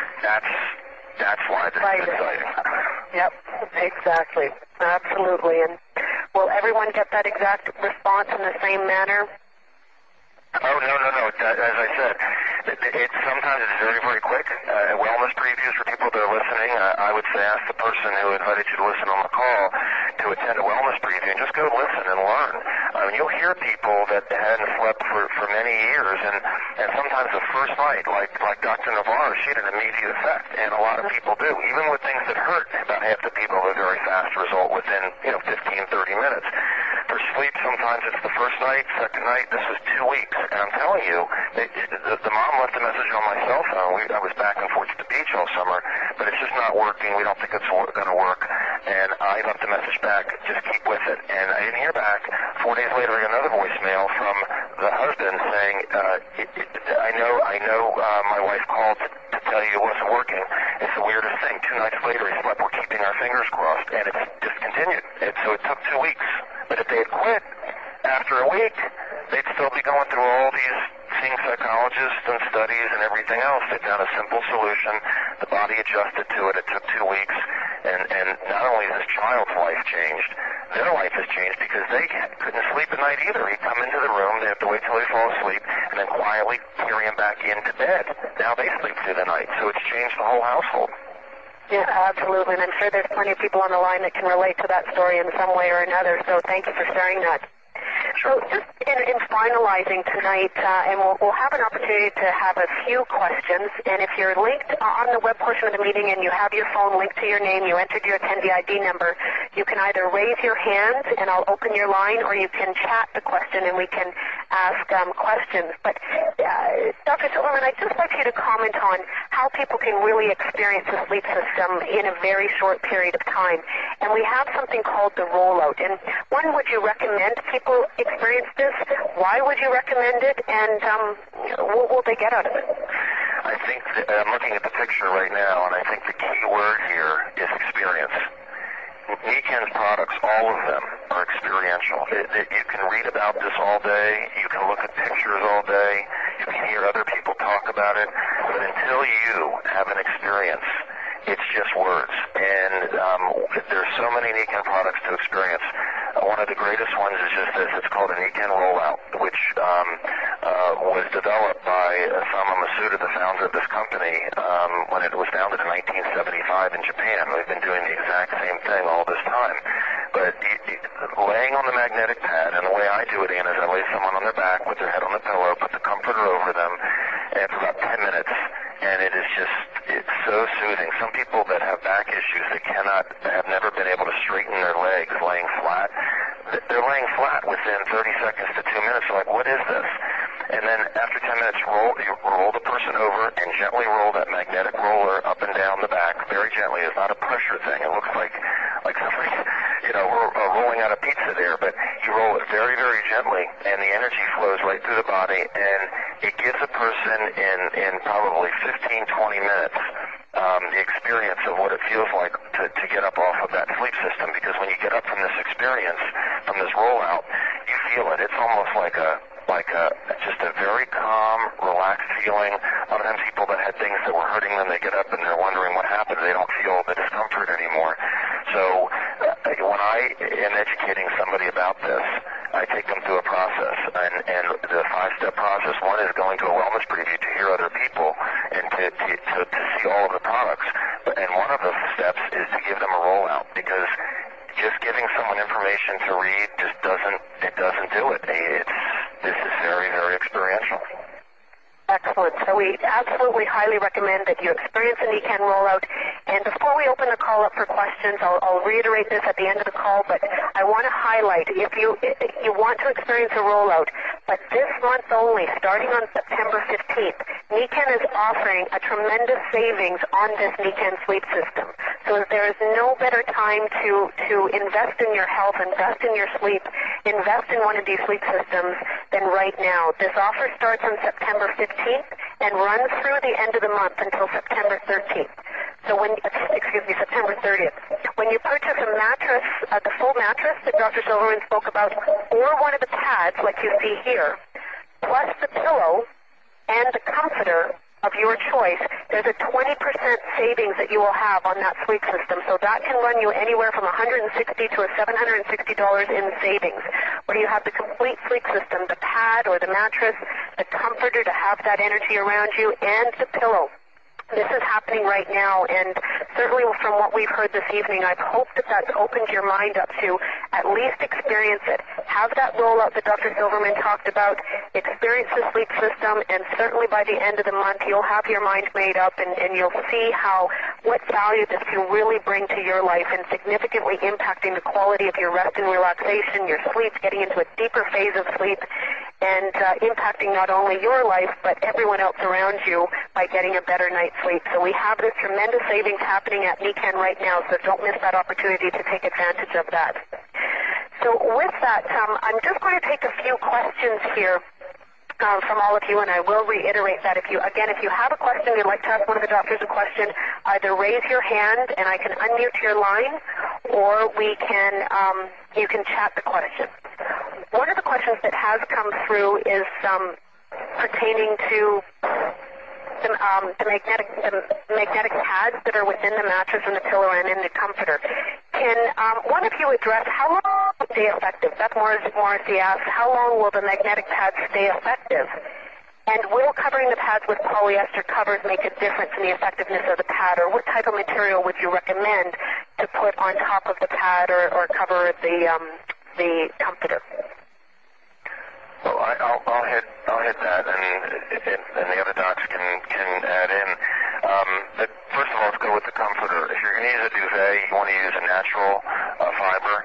That's why this is exciting. Yep, exactly. Absolutely. And will everyone get that exact response in the same manner? Oh, no. As I said, sometimes it's very, very quick. Wellness previews for people that are listening, I would say ask the person who invited you to listen on the call to attend a wellness preview and just go listen and learn. You'll hear people that hadn't slept for many years, and sometimes the first night, like Dr. Navarro, she had an immediate effect, and a lot of people do. Even with things that hurt, about half the people have a very fast result within 15, 30 minutes. For sleep, sometimes it's the first night, second night. This was 2 weeks, and I'm telling you, the mom left a message on my cell phone. I was back and forth to the beach all summer, but it's just not working. We don't think it's going to work. And I left a message back, just keep with it. And I didn't hear back. 4 days later, I got another voicemail from the husband saying, I know my wife called to tell you it wasn't working. It's the weirdest thing. 2 nights later, he slept. We're keeping our fingers crossed, and it's discontinued. So it took 2 weeks. But if they had quit after a week, they'd still be going simple solution. The body adjusted to it. It took 2 weeks. And not only has this child's life changed, their life has changed because they couldn't sleep at night either. He'd come into the room, they have to wait till he falls asleep, and then quietly carry him back into bed. Now they sleep through the night, so it's changed the whole household. Yeah, absolutely. And I'm sure there's plenty of people on the line that can relate to that story in some way or another, so thank you for sharing that. So just in finalizing tonight, and we'll have an opportunity to have a few questions, and if you're linked on the web portion of the meeting and you have your phone linked to your name, you entered your attendee ID number, you can either raise your hand and I'll open your line, or you can chat the question and we can ask questions. But Dr. Silverman, I'd just like you to comment on how people can really experience the sleep system in a very short period of time. And we have something called the rollout. And one, would you recommend people experience this? Why would you recommend it? And what will they get out of it? I think I'm looking at the picture right now, and I think the key word here is experience. Nikan's products, all of them, are experiential. You can read about this all day. You can look at pictures all day. You can hear other people talk about it. But until you have an experience, it's just words. And there's so many Nikan products to experience. One of the greatest ones is just this. It's called a Nikan Rollout, which was developed by Osamu Masuda, the founder of this company, when it was founded in 1975 in Japan. We've been doing the exact same thing all this time. But laying on the magnetic pad, and the way I do it, Ann, is I lay someone on their back with their head on the pillow, put the comforter over them, and for about 10 minutes. And it is just, it's so soothing. Some people that have back issues that have never been able to straighten their legs laying flat, they're laying flat within 30 seconds to 2 minutes. They're like, what is this? And then after 10 minutes, you roll the person over and gently roll that magnetic roller up and down the back, very gently. It's not a pressure thing. It looks like somebody, rolling out a pizza there, but you roll it very, very gently, and the energy flows right through the body, and it gives a person in probably 15, 20 minutes the experience of what it feels like to get up off of that sleep system, because when you get up from this experience, from this rollout, you feel it. It's almost like just a very calm, relaxed feeling. A lot of times people that had things that were hurting them, they get up and they're wondering what happened. They don't feel the discomfort anymore. So when I am educating somebody about this, I take them through a process, and the 5-step process. One is going to a wellness preview to hear other people and to see all of the products. And one of the steps is to give them a rollout, because just giving someone information to read just doesn't do it. This is very, very experiential. Excellent. So we absolutely highly recommend that you experience a Nikan rollout. And before we open the call up for questions, I'll reiterate this at the end of the call, but I want to highlight, if you want to experience a rollout, but this month only, starting on September 15th, Nikan is offering a tremendous savings on this Nikan sleep system. So there is no better time to invest in your health, invest in your sleep, invest in one of these sleep systems than right now. This offer starts on September 15th and runs through the end of the month until September 13th. So September 30th. When you purchase a mattress, the full mattress that Dr. Silverman spoke about, or one of the pads like you see here, plus the pillow and the comforter of your choice, there's a 20% savings that you will have on that sleep system. So that can run you anywhere from $160 to $760 in savings, where you have the complete sleep system, the pad or the mattress, the comforter to have that energy around you, and the pillow. This is happening right now, and certainly from what we've heard this evening, I've hoped that that's opened your mind up to at least experience it. Have that rollout that Dr. Silverman talked about, experience the sleep system, and certainly by the end of the month, you'll have your mind made up, and you'll see what value this can really bring to your life and significantly impacting the quality of your rest and relaxation, your sleep, getting into a deeper phase of sleep, and impacting not only your life, but everyone else around you by getting a better night's sleep. So we have this tremendous savings happening at Nikan right now, so don't miss that opportunity to take advantage of that. So with that, I'm just going to take a few questions here from all of you, and I will reiterate that if you have a question, you'd like to ask one of the doctors a question, either raise your hand and I can unmute your line, or you can chat the question. One of the questions that has come through is pertaining to magnetic pads that are within the mattress and the pillow and in the comforter. Can one of you address how long will they stay effective? That's Morrissey asks, how long will the magnetic pads stay effective? And will covering the pads with polyester covers make a difference in the effectiveness of the pad, or what type of material would you recommend to put on top of the pad or cover the comforter? Well, I'll hit that, and the other docs can add in. But first of all, let's go with the comforter. If you're going to use a duvet, you want to use a natural fiber.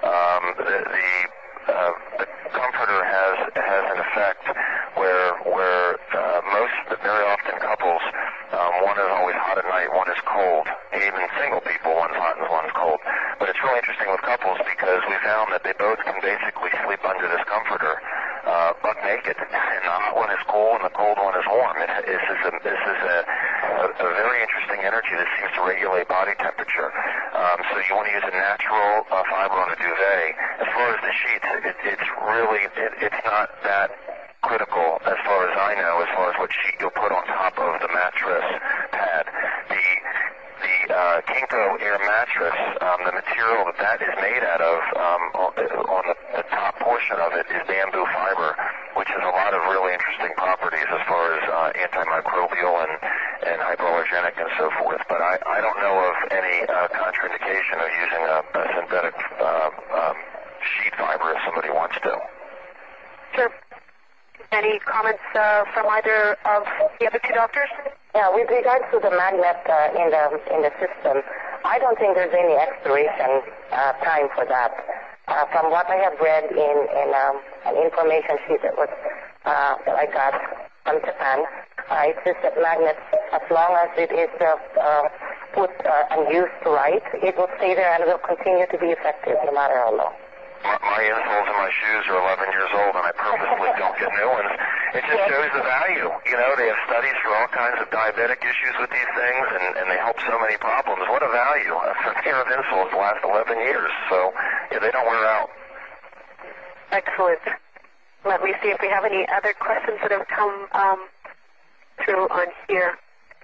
The comforter has an effect where very often couples, one is always hot at night, one is cold. Even single people, one's hot and one's cold. But it's really interesting with couples because we found that they both can basically sleep under this comforter buck naked, and the hot one is cool and the cold one is warm. This is a very interesting energy that seems to regulate body temperature. So you want to use a natural fiber on a duvet. As far as the sheets, it's not that critical as far as I know, as far as what sheet you'll put on top of the mattress pad. The Kinko Air mattress, the material that is made out of on the top portion of it is bamboo fiber, which has a lot of really interesting properties as far as antimicrobial and hypoallergenic and so forth. But I don't know of any contraindication of using a synthetic sheet fiber if somebody wants to. Sure. Any comments from either of the other two doctors? Yeah, with regards to the magnet in the system, I don't think there's any expiration time for that. From what I have read in an information sheet that I got from Japan, it says that magnets, as long as it is put and used right, it will stay there and will continue to be effective no matter how long. My insoles in my shoes are 11 years old, and I purposely don't get new ones. It just shows the value. You know, they have studies for all kinds of diabetic issues with these things, and they help so many problems. What a value. A pair of insoles last 11 years, so yeah, they don't wear out. Excellent. Let me see if we have any other questions that have come through on here.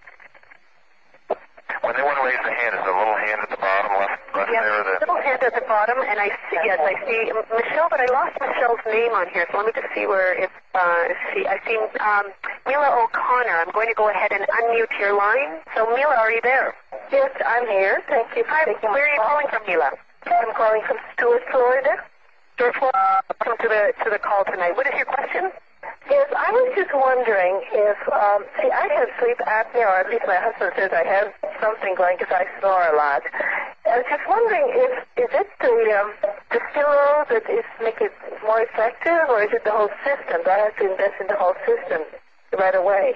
When they want to raise the hand, is the little hand at the bottom left yes, there? The little hand at the bottom, and I see Michelle, but I lost Michelle's name on here, so let me just see where I see Mila O'Connor. I'm going to go ahead and unmute your line. So Mila, are you there? Yes, I'm here. Thank you for taking my call. Where are you calling from, Mila? I'm calling from Stuart, Florida. Stuart, Florida. Welcome to the call tonight. What is your question? Yes, I was just wondering if, I have sleep apnea, or at least my husband says I have something going because I snore a lot. I was just wondering is it the pillow that make it more effective, or is it the whole system? Do I have to invest in the whole system right away?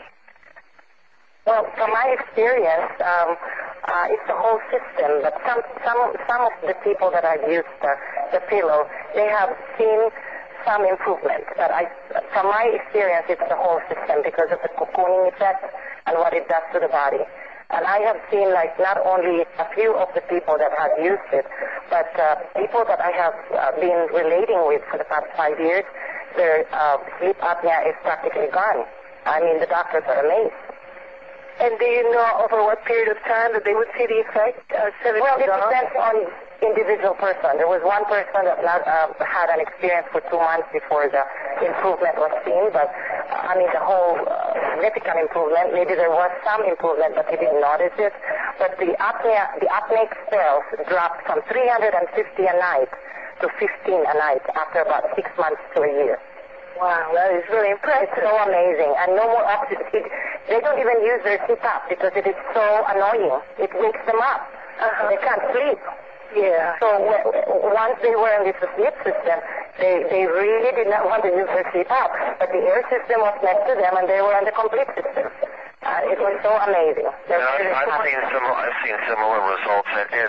Well, from my experience, it's the whole system, but some of the people that have used the pillow, they have seen some improvement. But from my experience, it's the whole system because of the cocooning effect and what it does to the body. And I have seen, like, not only a few of the people that have used it, but people that I have been relating with for the past 5 years, their sleep apnea is practically gone. I mean, the doctors are amazed. And do you know over what period of time that they would see the effect? Well, it depends on individual person. There was one person that had an experience for 2 months before the improvement was seen, but I mean the whole significant improvement. Maybe there was some improvement, but he didn't notice it. But the apneic spells dropped from 350 a night to 15 a night after about 6 months to a year. Wow, that is really impressive. It's so amazing. And no more oxygen. They don't even use their CPAP because it is so annoying. It wakes them up. They can't sleep. Yeah. So once they were in this sleep system, they really did not want to use their CPAP. But the air system was next to them, and they were on the complete system. It was so amazing. I've seen similar results,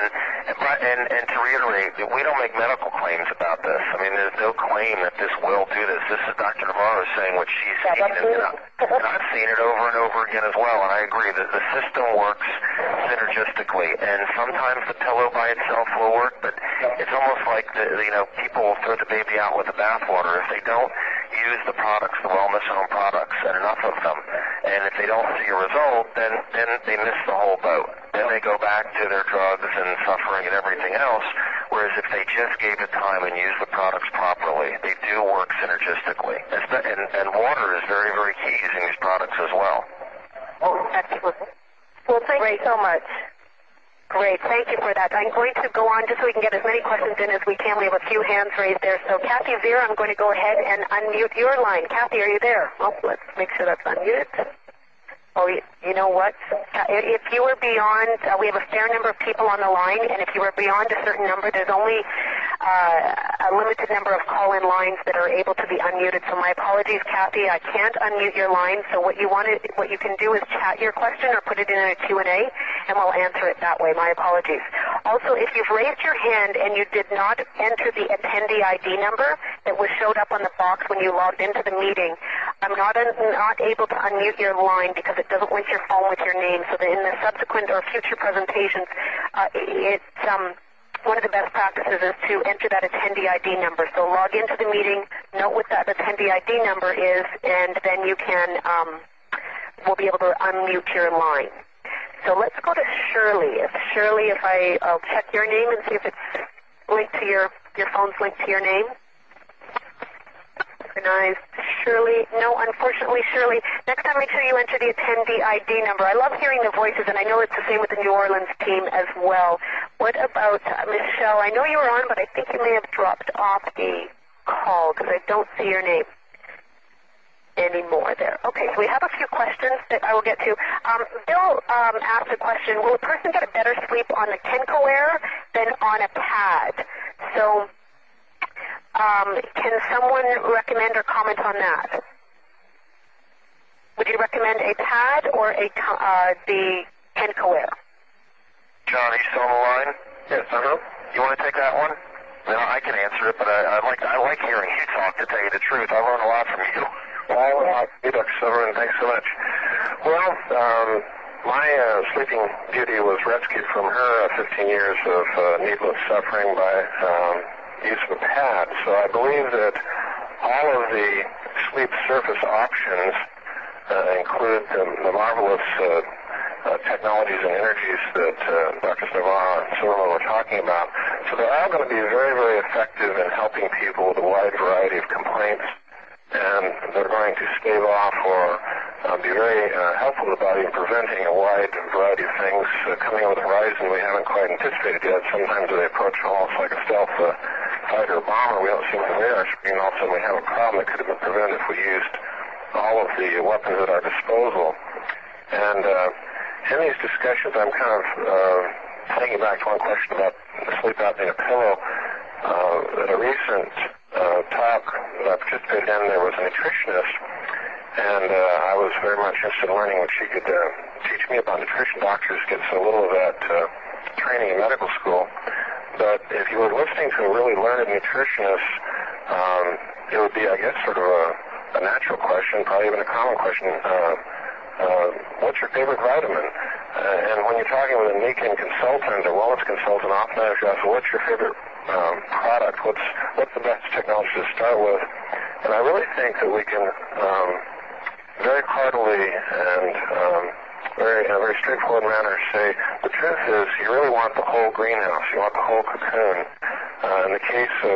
and to reiterate, we don't make medical claims about this. I mean, there's no claim that this will do this. This is Dr. Navarro saying what she's seen, and I've seen it over and over again as well. And I agree that the system works synergistically, and sometimes the pillow by itself will work, but it's almost like people will throw the baby out with the bathwater if they don't use the products, the Wellness Home products, and enough of them. And if they don't see a result, then they miss the whole boat. Then they go back to their drugs and suffering and everything else. Whereas if they just gave it time and used the products properly, they do work synergistically. And water is very, very key using these products as well. Oh, excellent. Well, thank you so much. Great. Thank you for that. I'm going to go on just so we can get as many questions in as we can. We have a few hands raised there. So, Kathy Vera, I'm going to go ahead and unmute your line. Kathy, are you there? Oh, let's make sure that's unmuted. Oh, you know what? If you were beyond, we have a fair number of people on the line, and if you were beyond a certain number, there's only a limited number of call-in lines that are able to be unmuted. So my apologies, Kathy. I can't unmute your line. So what you can do is chat your question or put it in a Q&A, and we'll answer it that way. My apologies. Also, if you've raised your hand and you did not enter the attendee ID number that was showed up on the box when you logged into the meeting, I'm not able to unmute your line because it doesn't link your phone with your name. So that in the subsequent or future presentations, one of the best practices is to enter that attendee ID number. So log into the meeting, note what that attendee ID number is, and then you can, we'll be able to unmute your line. So let's go to Shirley. I'll check your name and see if it's linked to your phone's linked to your name. Recognized. Shirley. No, unfortunately, Shirley. Next time, make sure you enter the attendee ID number. I love hearing the voices, and I know it's the same with the New Orleans team as well. What about Michelle? I know you were on, but I think you may have dropped off the call because I don't see your name anymore there. Okay, so we have a few questions that I will get to. Bill asked a question, will a person get a better sleep on the Kencoair than on a pad? So can someone recommend or comment on that? Would you recommend a pad or the Kencoair? John, are you still on the line? Yes, You want to take that one? No, I can answer it, but I like hearing you talk, to tell you the truth. I learn a lot from you. Well, Dr. Silverman, thanks so much. Well, my sleeping beauty was rescued from her 15 years of needless suffering by use of a pad. So I believe that all of the sleep surface options include the marvelous technologies and energies that Dr. Navarro and Silverman were talking about. So they're all going to be very, very effective in helping people with a wide variety of complaints, and they're going to stave off or be very helpful to the body in preventing a wide variety of things coming on the horizon we haven't quite anticipated yet. Sometimes they approach almost like a stealth fighter or bomber. We don't see them on the radar screen. All of a sudden we have a problem that could have been prevented if we used all of the weapons at our disposal. And in these discussions, I'm kind of thinking back to one question about sleep apnea and a pillow. At a recent talk that I participated in, there was a nutritionist, and I was very much interested in learning what she could teach me about nutrition. Doctors get so little of that training in medical school. But if you were listening to a really learned nutritionist, it would be, I guess, sort of a natural question, probably even a common question. What's your favorite vitamin? And when you're talking with a Nikin consultant or wellness consultant, often I ask, what's your favorite product? What's the best technology to start with? And I really think that we can very heartily and in a very straightforward manner say the truth is you really want the whole greenhouse. You want the whole cocoon. In the case of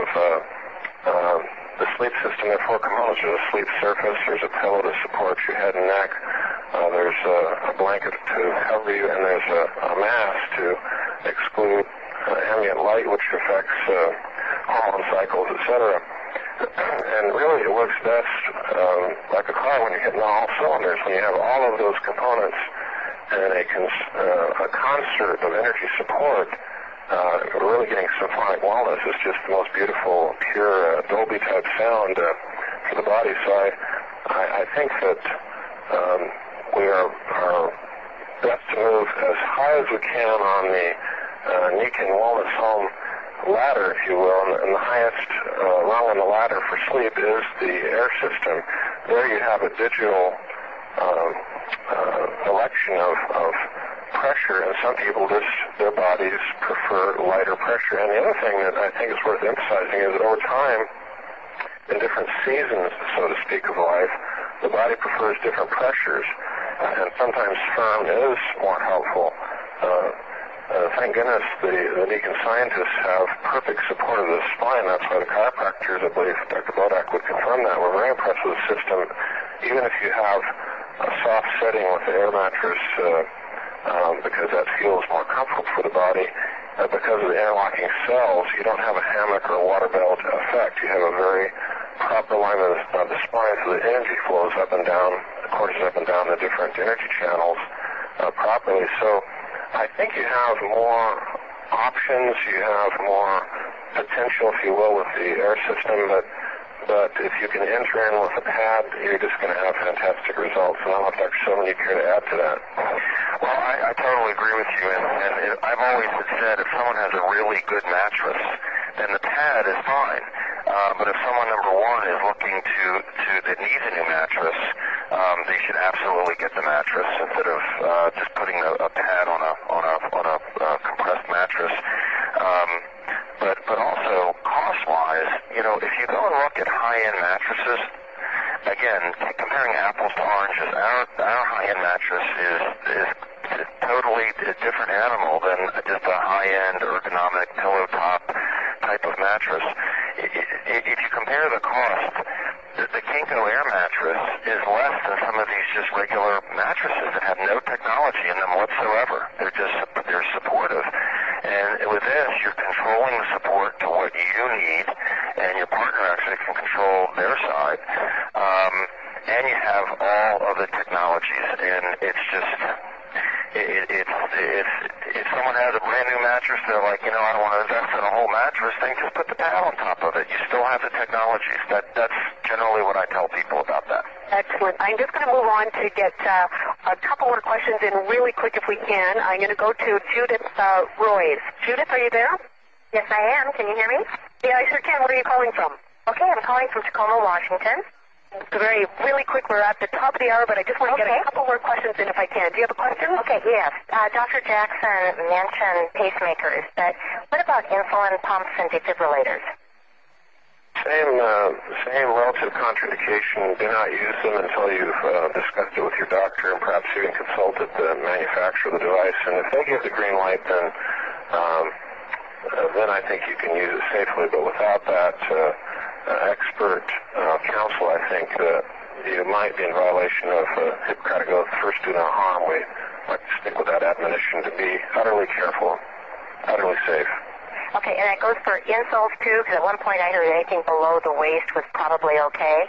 the sleep system, there are four components. There's a sleep surface, there's a pillow to support your head and neck, there's a blanket to cover you, and there's a mask to exclude ambient light, which affects hormone cycles, etc. And really it works best like a car when you're hitting all cylinders, when you have all of those components and a concert of energy support. We're really getting symphonic wellness. It's just the most beautiful, pure Dolby-type sound for the body. So I think that we are best to move as high as we can on the Nikin Wellness Home ladder, if you will, and the highest rung on the ladder for sleep is the air system. There you have a digital election of pressure, and some people their bodies prefer lighter pressure. And the other thing that I think is worth emphasizing is that over time, in different seasons, so to speak, of life, the body prefers different pressures. and sometimes firm is more helpful. Thank goodness the Deacon scientists have perfect support of the spine. That's why the chiropractors, I believe Dr. Bodak would confirm that, we're very impressed with the system. Even if you have a soft setting with the air mattress, because that feels more comfortable for the body, because of the interlocking cells, you don't have a hammock or a water belt effect. You have a very proper alignment of the spine, so the energy flows up and down, courses up and down the different energy channels properly. So I think you have more options, you have more potential, if you will, with the air system, but if you can enter in with a pad, you're just going to have fantastic results. And I don't know if Dr. Silverman, you care to add to that. Well, I totally agree with you, and I've always said if someone has a really good mattress, then the pad is fine. But if someone, number one, is looking that needs a new mattress, they should absolutely get the mattress instead of just putting a pad on a compressed mattress. But also cost-wise, if you go and look at high-end mattresses, again, comparing apples to oranges, our high-end mattress is totally a different animal than just a high-end ergonomic pillow top type of mattress. If you compare the cost, the Kinko Air mattress is less than some of these just regular mattresses that have no technology in them whatsoever. They're supportive. And with this, you're controlling the support to what you need, and your partner actually can control their side. And you have all of the technologies, and it's just, if someone has a brand new mattress, they're like, I don't want to invest in a whole mattress thing, just put the pad on top of it. You still have the technologies. That's generally what I tell people about that. Excellent. I'm just going to move on to get a couple more questions in really quick if we can. I'm going to go to Judith Royce. Judith, are you there? Yes, I am. Can you hear me? Yeah, I sure can. What are you calling from? Okay, I'm calling from Tacoma, Washington. So really quick, we're at the top of the hour, but I just want to get a couple more questions in if I can. Do you have a question? Okay, yes. Dr. Jackson mentioned pacemakers, but what about insulin pumps and defibrillators? Same relative contraindication. Do not use them until you've discussed it with your doctor and perhaps even consulted the manufacturer of the device. And if they give the green light, then I think you can use it safely. But without that expert counsel, I think that you might be in violation of Hippocratic Oath, first do no harm. We like to stick with that admonition to be utterly careful, utterly safe. Okay, and that goes for insoles too, because at one point I heard anything below the waist was probably okay.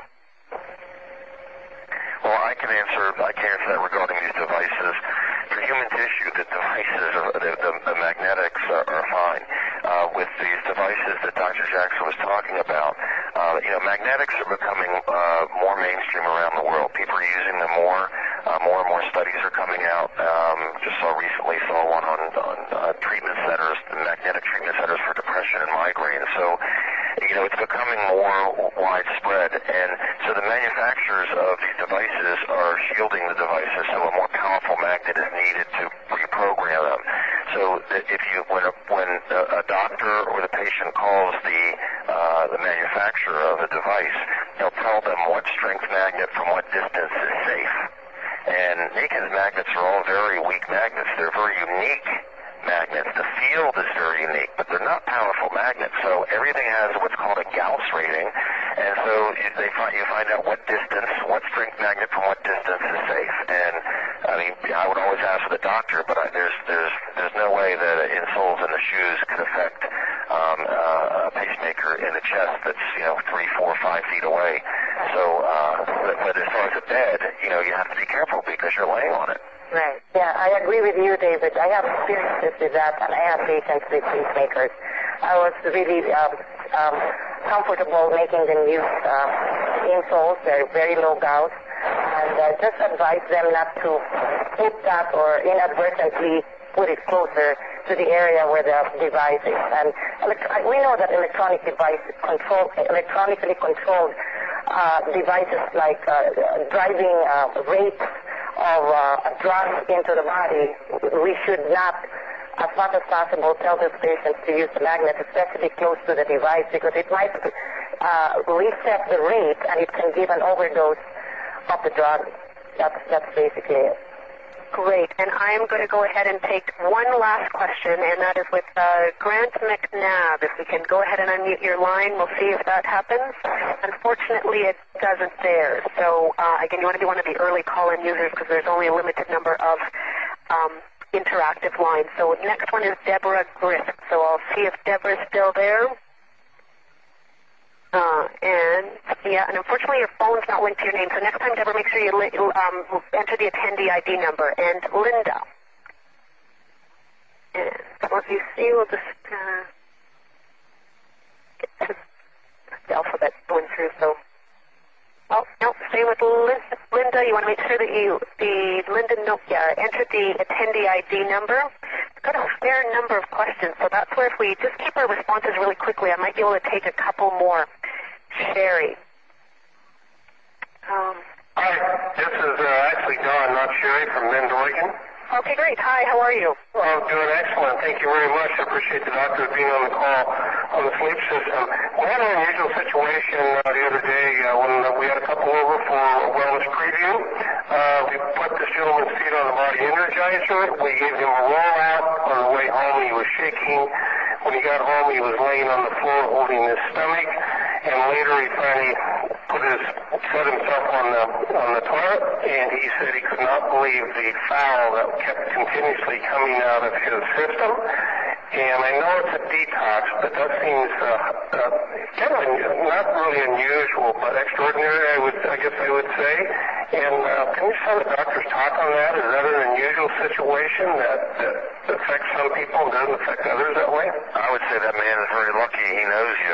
Well, I can answer that regarding these devices. For human tissue, the devices, the magnetics are fine. With these devices that Dr. Jackson was talking about, magnetics are becoming more mainstream around the world. People are using them more. More and more studies are coming out. Just recently saw one on treatment centers, magnetic treatment centers for depression and migraine. So, it's becoming more widespread. And so the manufacturers of these devices are shielding the devices, so a more powerful magnet is needed to reprogram them. So that when a doctor or the patient calls the manufacturer of a device, they'll tell them what strength magnet from what distance is safe. And Nikon's magnets are all very weak magnets. They're very unique magnets. The field is very unique, but they're not powerful magnets. So everything has what's called a Gauss rating, and so you find out what distance, what strength magnet from what distance is safe. And I would always ask the doctor, but there's no way that insoles in the shoes could affect a pacemaker in the chest that's 3, 4, 5 feet away. So, but as far as a bed, you have to be careful because you're laying on it. Right. Yeah, I agree with you, David. I have experiences with that, and I have patients with pacemakers. I was really comfortable making them use insoles. They're very low Gauss, and just advise them not to hit that or inadvertently put it closer to the area where the device is. And we know that electronically controlled devices like driving rates of drugs into the body, we should not, as much as possible, tell these patients to use the magnet, especially close to the device, because it might reset the rate and it can give an overdose of the drug That's basically it. Great. And I am going to go ahead and take one last question, and that is with Grant McNabb. If we can go ahead and unmute your line, we'll see if that happens. Unfortunately, it doesn't there. So, again, you want to be one of the early call-in users because there's only a limited number of interactive lines. So next one is Deborah Grist. So I'll see if Deborah's still there. And unfortunately your phone's not linked to your name. So next time, Deborah, make sure you enter the attendee ID number. And Linda. And what you see, we'll just get the alphabet going through. So, oh, no, stay with Linda. You want to make sure that you, enter the attendee ID number. It's got a fair number of questions, so that's where if we just keep our responses really quickly, I might be able to take a couple more. Sherry. Hi, this is actually Don, not Sherry, from Bend, Oregon. Okay, great. Hi, how are you? I'm doing excellent. Thank you very much. I appreciate the doctor being on the call on the sleep system. We had an unusual situation the other day when we had a couple over for a wellness preview. We put this gentleman's feet on the body energizer. We gave him a rollout. On the way home, he was shaking. When he got home, he was laying on the floor holding his stomach. And later he finally set himself on the toilet, and he said he could not believe the foul that kept continuously coming out of his system. And I know it's a detox, but that seems kind of not really unusual, but extraordinary, I guess I would say. And can you have the doctor's talk on that? Is that an unusual situation that affects some people and doesn't affect others that way? I would say that man is very lucky he knows you.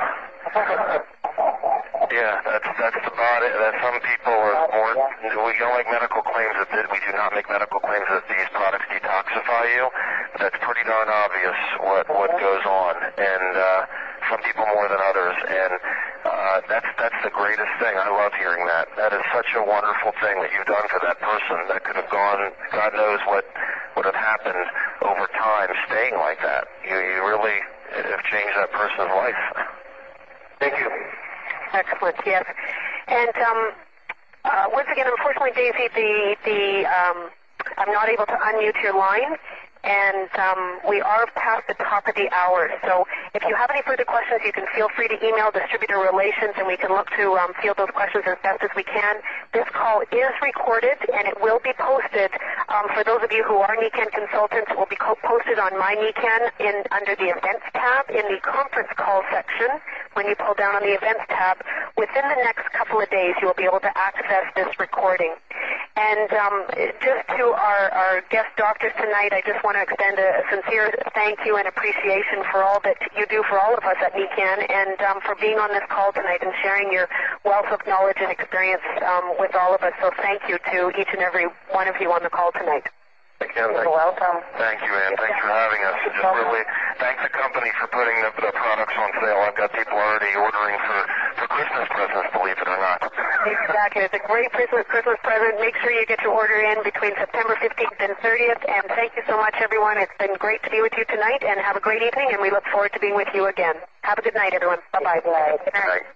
Yeah, that's about it. That some people are more. We don't make medical claims that we do not make medical claims that these products detoxify you. But that's pretty darn obvious what goes on, and some people more than others. And that's the greatest thing. I love hearing that. That is such a wonderful thing that you've done for that person. That could have gone. God knows what would have happened over time, staying like that. You really have changed that person's life. Thank you. Excellent, yes. And once again, unfortunately, Daisy, I'm not able to unmute your line, and we are past the top of the hour. So if you have any further questions, you can feel free to email Distributor Relations, and we can look to field those questions as best as we can. This call is recorded, and it will be posted. For those of you who are NECAN consultants, it will be posted on My NECAN under the Events tab in the Conference Call section. When you pull down on the Events tab, within the next couple of days, you will be able to access this recording. And just to our guest doctors tonight, I just want to extend a sincere thank you and appreciation for all that you do for all of us at NECAN, and for being on this call tonight and sharing your wealth of knowledge and experience with all of us. So thank you to each and every one of you on the call tonight. Again, You're welcome. Thank you, Ann. Thanks for having us. And just really thank the company for putting the products on sale. I've got people already ordering for Christmas presents, believe it or not. Exactly. It's a great Christmas present. Make sure you get your order in between September 15th and 30th. And thank you so much, everyone. It's been great to be with you tonight, and have a great evening, and we look forward to being with you again. Have a good night, everyone. Bye-bye. Good night. Good night.